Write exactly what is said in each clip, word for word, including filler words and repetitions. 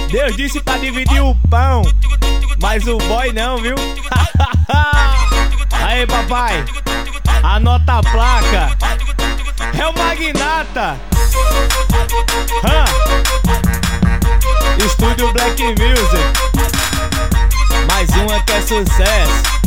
Deus disse pra dividir o pão, mas o boy não, viu? Aí, papai, anota a placa. É o Magnata. Hã? Estúdio Black Music. Mais uma que é sucesso.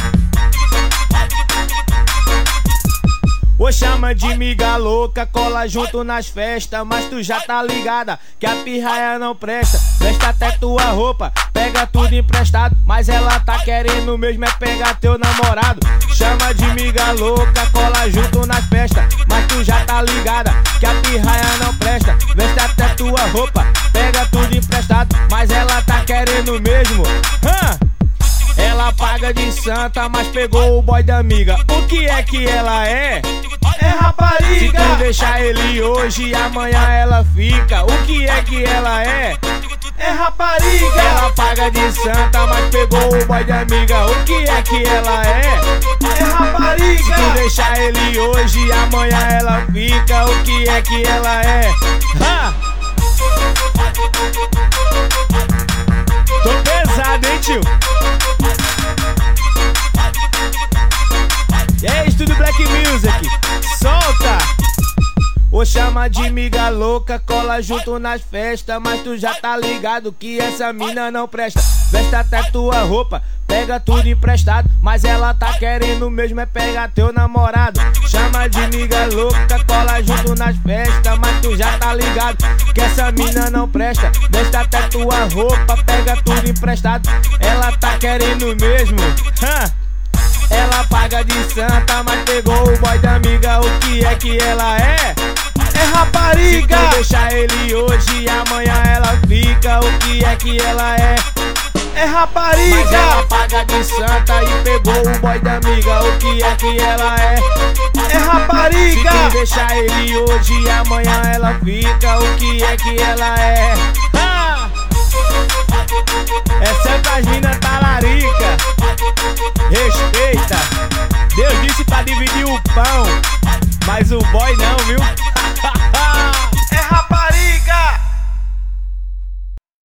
Ô, chama de miga louca, cola junto nas festas, mas tu já tá ligada que a pirraia não presta. Veste até tua roupa, pega tudo emprestado, mas ela tá querendo mesmo é pegar teu namorado. Chama de miga louca, cola junto nas festas, mas tu já tá ligada que a pirraia não presta. Veste até tua roupa, pega tudo emprestado, mas ela tá querendo mesmo. Hã? Ela paga de santa, mas pegou o boy da amiga. O que é que ela é? É rapariga. Se tu deixar ele hoje, amanhã ela fica. O que é que ela é? É rapariga. Ela paga de santa, mas pegou o boy da amiga. O que é que ela é? É rapariga. Se tu deixar ele hoje, amanhã ela fica. O que é que ela é? Ha! Tô pesado, hein, tio? E aí, Estúdio Black Music, solta! Ô, chama de miga louca, cola junto nas festas, mas tu já tá ligado que essa mina não presta. Veste até tua roupa, pega tudo emprestado, mas ela tá querendo mesmo é pegar teu namorado. Chama de miga louca, cola junto nas festas, mas tu já tá ligado que essa mina não presta. Veste até tua roupa, pega tudo emprestado, ela tá querendo mesmo. Hã? Ela paga de santa, mas pegou o boy da amiga. O que é que ela é? É rapariga. Se tu deixar ele hoje, amanhã ela fica. O que é que ela é? É rapariga. Mas ela paga de santa e pegou o boy da amiga. O que é que ela é? É rapariga. Se tu deixar ele hoje, amanhã ela fica. O que é que ela é? Ah! Essa é pras minas talarica. Respeita. Deus disse pra dividir o pão, mas o boy não, viu?